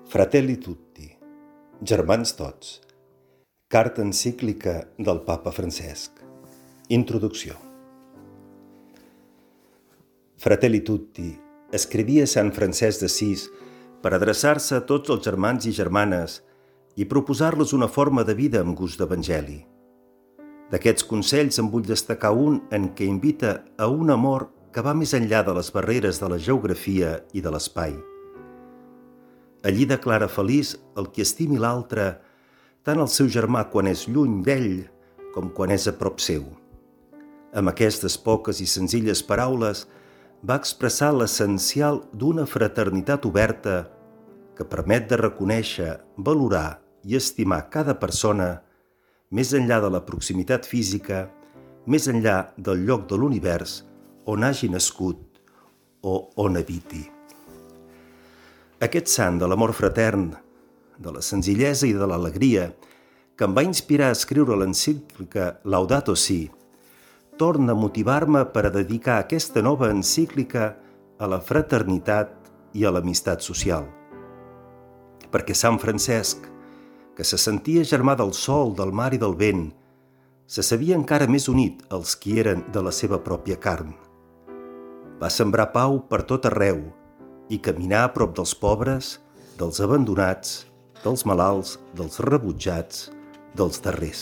Fratelli Tutti, germans tots, carta encíclica del Papa Francesc. Introducció. Fratelli Tutti escrivia Sant Francesc d'Assís per adreçar-se a tots els germans i germanes i proposar-los una forma de vida amb gust d'evangeli. D'aquests consells en vull destacar un en què invita a un amor que va més enllà de les barreres de la geografia i de l'espai. Allí declara feliç el qui estimi l'altre, tant el seu germà quan és lluny d'ell com quan és a prop seu. Amb aquestes poques i senzilles paraules va expressar l'essencial d'una fraternitat oberta que permet de reconèixer, valorar i estimar cada persona més enllà de la proximitat física, més enllà del lloc de l'univers on hagi nascut o on habiti. Aquest sant de l'amor fratern, de la senzillesa i de l'alegria, que em va inspirar a escriure l'encíclica Laudato Si, torna a motivar-me per a dedicar aquesta nova encíclica a la fraternitat i a l'amistat social. Perquè Sant Francesc, que se sentia germà del sol, del mar i del vent, se sabia encara més unit als qui eren de la seva pròpia carn. Va sembrar pau per tot arreu i caminar a prop dels pobres, dels abandonats, dels malalts, dels rebutjats, dels darrers.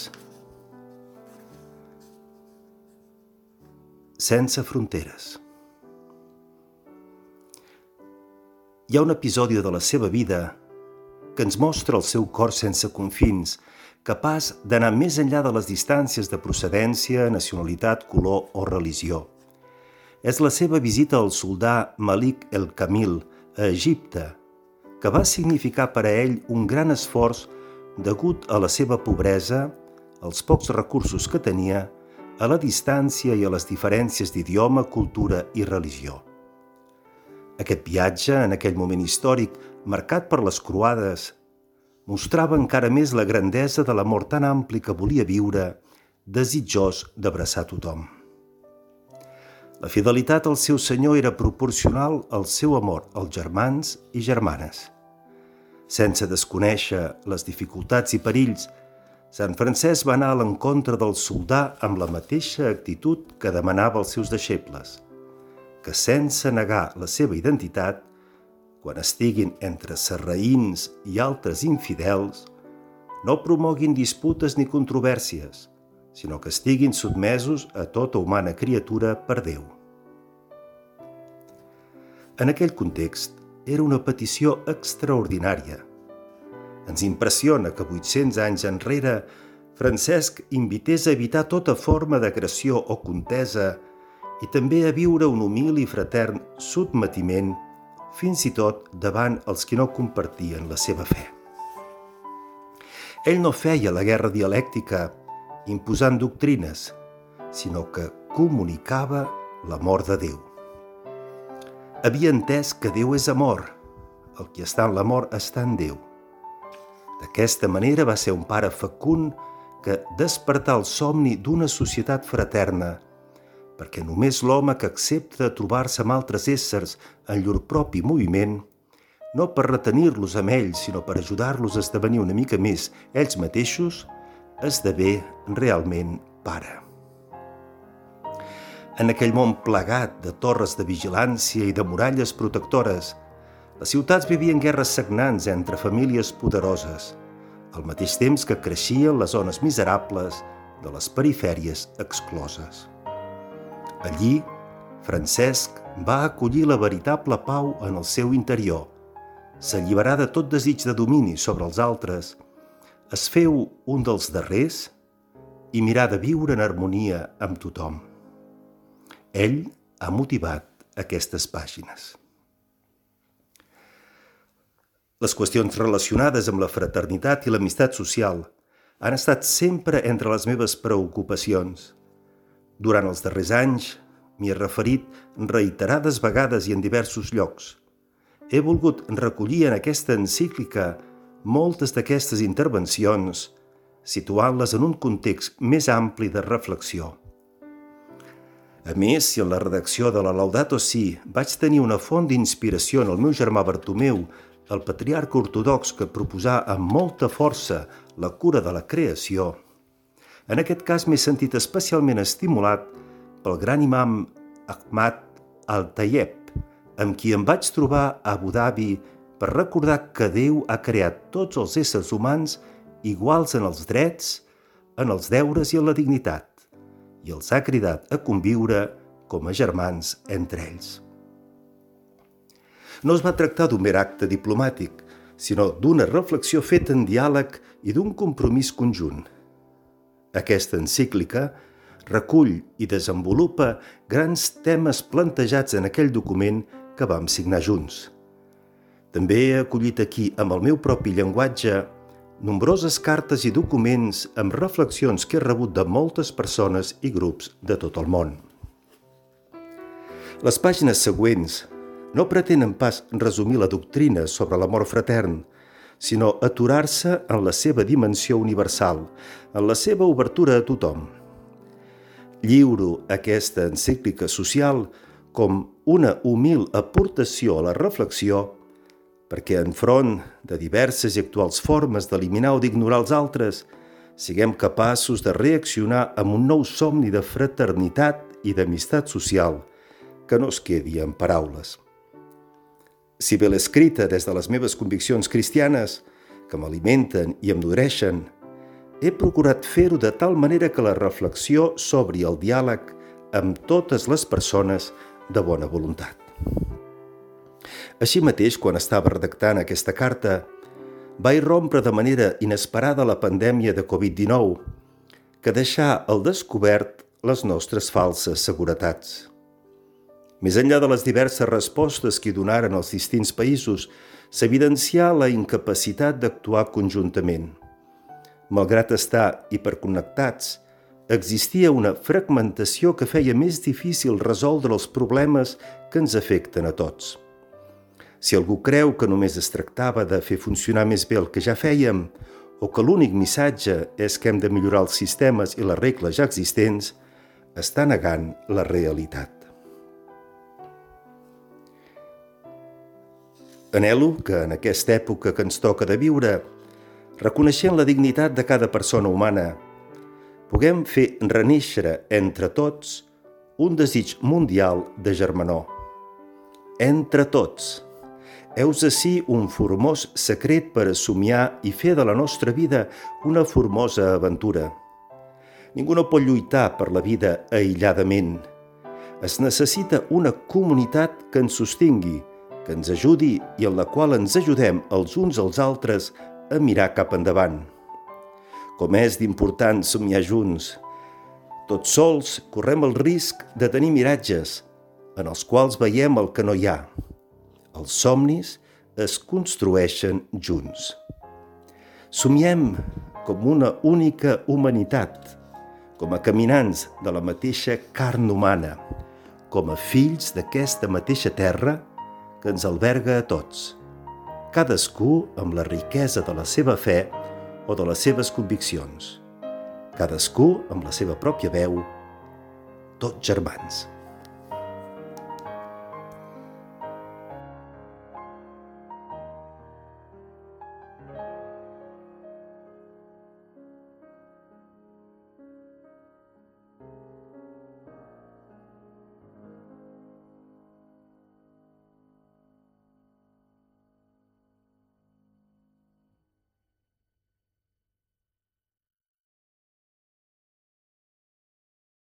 Sense fronteres. Hi ha un episodi de la seva vida que ens mostra el seu cor sense confins, capaç d'anar més enllà de les distàncies de procedència, nacionalitat, color o religió. És la seva visita al soldà Malik el-Kamil a Egipte, que va significar per a ell un gran esforç degut a la seva pobresa, als pocs recursos que tenia, a la distància i a les diferències d'idioma, cultura i religió. Aquest viatge, en aquell moment històric, marcat per les croades, mostrava encara més la grandesa de l'amor tan ampli que volia viure, desitjós d'abraçar tothom. La fidelitat al seu senyor era proporcional al seu amor als germans i germanes. Sense desconèixer les dificultats i perills, Sant Francesc va anar a l'encontre del soldà amb la mateixa actitud que demanava als seus deixebles, que sense negar la seva identitat, quan estiguin entre sarraïns i altres infidels, no promoguin disputes ni controvèrsies, sinó que estiguin sotmesos a tota humana criatura per Déu. En aquell context, era una petició extraordinària. Ens impressiona que 800 anys enrere Francesc invités a evitar tota forma d'agressió o contesa i també a viure un humil i fratern sotmetiment, fins i tot davant els qui no compartien la seva fe. Ell no feia la guerra dialèctica imposant doctrines, sinó que comunicava l'amor de Déu. Havia entès que Déu és amor, el qui està en l'amor està en Déu. D'aquesta manera va ser un pare fecund que despertà el somni d'una societat fraterna, perquè només l'home que accepta trobar-se amb altres éssers en llur propi moviment, no per retenir-los amb ells, sinó per ajudar-los a esdevenir una mica més ells mateixos, esdevé realment pare. En aquell món plagat de torres de vigilància i de muralles protectores, les ciutats vivien guerres sagnants entre famílies poderoses, al mateix temps que creixien les zones miserables de les perifèries excloses. Allí, Francesc va acollir la veritable pau en el seu interior, s'alliberà de tot desig de domini sobre els altres, es feu un dels darrers i mirà de viure en harmonia amb tothom. Ell ha motivat aquestes pàgines. Les qüestions relacionades amb la fraternitat i l'amistat social han estat sempre entre les meves preocupacions. Durant els darrers anys m'hi he referit reiterades vegades i en diversos llocs. He volgut recollir en aquesta encíclica moltes d'aquestes intervencions, situant-les en un context més ampli de reflexió. A més, si en la redacció de la Laudato Si vaig tenir una font d'inspiració en el meu germà Bartomeu el patriarca ortodox que proposà amb molta força la cura de la creació, en aquest cas m'he sentit especialment estimulat pel gran imam Ahmad al-Tayeb, amb qui em vaig trobar a Abu Dhabi per recordar que Déu ha creat tots els éssers humans iguals en els drets, en els deures i en la dignitat, i els ha cridat a conviure com a germans entre ells. No es va tractar d'un mer acte diplomàtic, sinó d'una reflexió feta en diàleg i d'un compromís conjunt. Aquesta encíclica recull i desenvolupa grans temes plantejats en aquell document que vam signar junts. També he acollit aquí, amb el meu propi llenguatge, nombroses cartes i documents amb reflexions que he rebut de moltes persones i grups de tot el món. Les pàgines següents no pretenen pas resumir la doctrina sobre l'amor fratern, sinó aturar-se en la seva dimensió universal, en la seva obertura a tothom. Lliuro aquesta encíclica social com una humil aportació a la reflexió perquè enfront de diverses i actuals formes d'eliminar o d'ignorar els altres, siguem capaços de reaccionar amb un nou somni de fraternitat i d'amistat social que no es quedi en paraules. Si bé l'he escrita des de les meves conviccions cristianes, que m'alimenten i em nodreixen, he procurat fer-ho de tal manera que la reflexió s'obri al diàleg amb totes les persones de bona voluntat. Així mateix, quan estava redactant aquesta carta, va irrompre de manera inesperada la pandèmia de Covid-19, que deixà al descobert les nostres falses seguretats. Més enllà de les diverses respostes que hi donaren els distints països, s'evidencià la incapacitat d'actuar conjuntament. Malgrat estar hiperconnectats, existia una fragmentació que feia més difícil resoldre els problemes que ens afecten a tots. Si algú creu que només es tractava de fer funcionar més bé el que ja fèiem, o que l'únic missatge és que hem de millorar els sistemes i les regles ja existents, està negant la realitat. Anhelo que en aquesta època que ens toca de viure, reconeixent la dignitat de cada persona humana, puguem fer renéixer entre tots un desig mundial de germanor. Entre tots, heus ací un formós secret per a somiar i fer de la nostra vida una formosa aventura. Ningú no pot lluitar per la vida aïlladament. Es necessita una comunitat que ens sostingui, que ens ajudi i en la qual ens ajudem els uns als altres a mirar cap endavant. Com és d'important somiar junts. Tots sols correm el risc de tenir miratges en els quals veiem el que no hi ha. Els somnis es construeixen junts. Somiem com una única humanitat, com a caminants de la mateixa carn humana, com a fills d'aquesta mateixa terra que ens alberga a tots, cadascú amb la riquesa de la seva fe o de les seves conviccions, cadascú amb la seva pròpia veu, tots germans.